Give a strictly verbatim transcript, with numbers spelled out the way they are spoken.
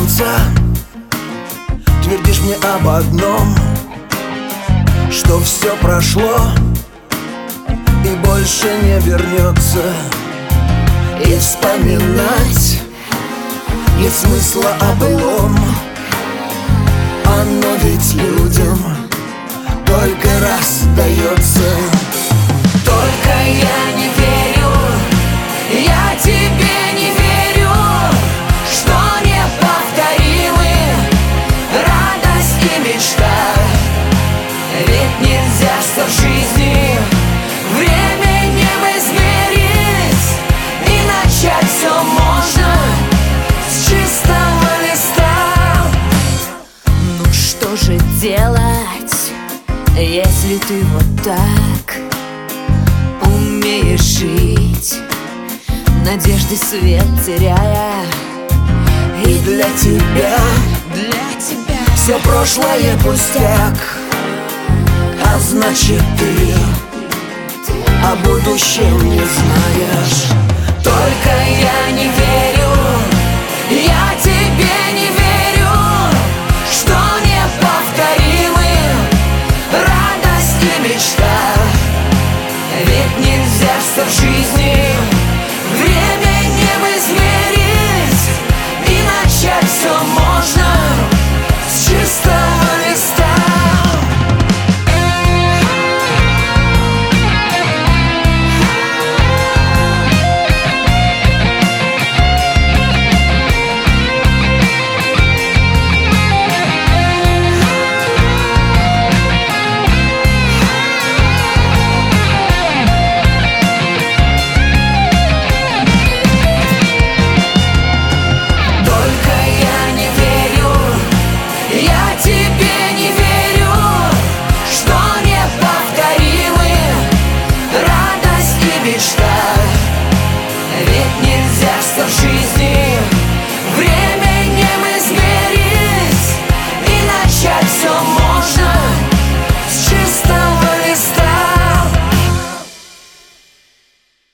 конца. Твердишь мне об одном, что все прошло и больше не вернется. И вспоминать нет смысла о былом. Оно ведь людям только раз дается. Только я не верю, я тебе не верю, что неповторимы радость и мечта. Ведь нельзя, что в жизни временем измерить, и начать все можно с чистого листа. Ну что же делать, если ты вот так умеешь жить, надежды свет теряя? И для тебя, для тебя все прошлое пустяк, а значит ты о будущем не знаешь.